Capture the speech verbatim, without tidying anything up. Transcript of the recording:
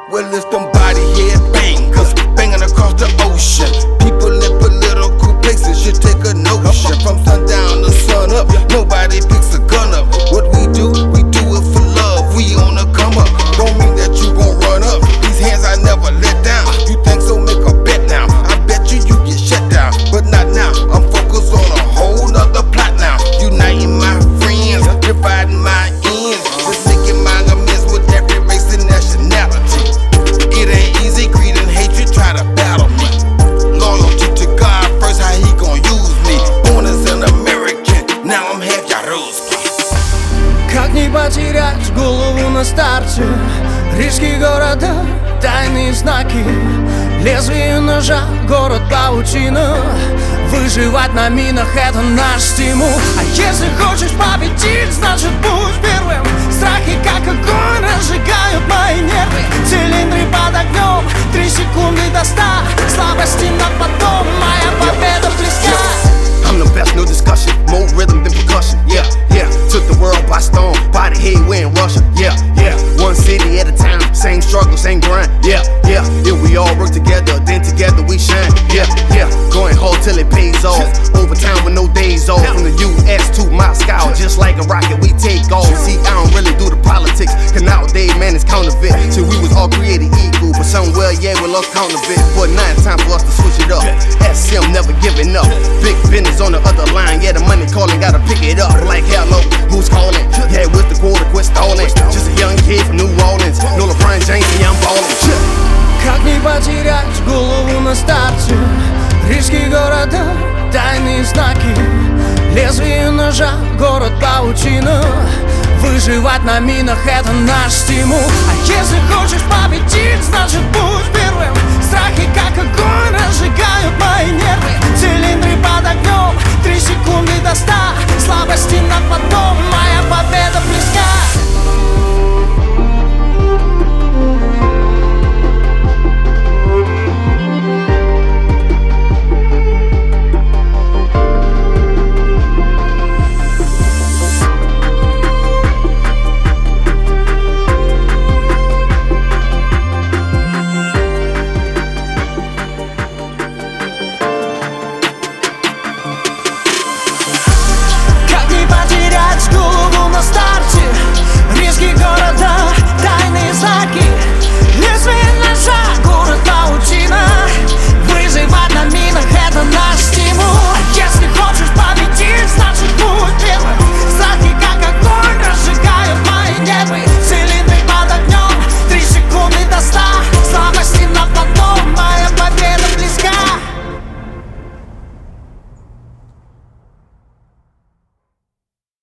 Well, it's them body head bangers banging across the ocean. People in political places should take a notion. From sundown to sun up, nobody picks a gun up. What we do, we do it for love. We on the come up. Don't mean that you gon' run up. These hands I never let down. You think so? Make a bet now. I bet you you get shut down, but not now. I'm focused on a whole nother plot now. Uniting my friends, dividing my ends, just making my amends with every race and nationality. It ain't easy, greed and hatred try to battle me. Loyalty to God first, how he gon' use me. Born as an American, now I'm half Yaruski. Как не потерять голову на старте? Риски города, тайные знаки, лезвие ножа, город паутина. Выживать на минах — это наш стимул. А если хочешь победить, значит будь первым. Страхи как огонь разжигают мои нервы. Цилиндры под огнем, три секунды до ста. Слабости на потом, моя победа близка. I'm the best, no discussion. More rhythm than percussion. Yeah, yeah. Took the world by storm. Body head, we in Russia. Yeah, yeah. One city at a time. Same struggle, same grind. Yeah, yeah. If we all work together, then together we shine. Yeah, yeah. Going hard till it pays off. Overtime with no days off. From the U S to Moscow, just like a rocket, we take off. See, I don't really do the politics, cause nowadays, man, it's counterfeit. So we was all created equal, but somewhere, yeah, we lost counterfeit. But now it's time for us to switch it up. S M never giving up. Big business on the other line, yeah, the money calling, gotta pick it up. Like, hello, who's calling? Yeah, with the quarter, quit stalling. Just a young kid from New Orleans. No LeBron James, yeah, I'm ballin'. Как не потерять голову на старте? Риски города, тайные знаки, лезвие ножа, город паутина. Выживать на минах — это наш стимул. А если хочешь победить, значит будь первым. Страхи как огонь разжигают мои нервы. Цилиндры под огнем, три секунды до ста. Слабо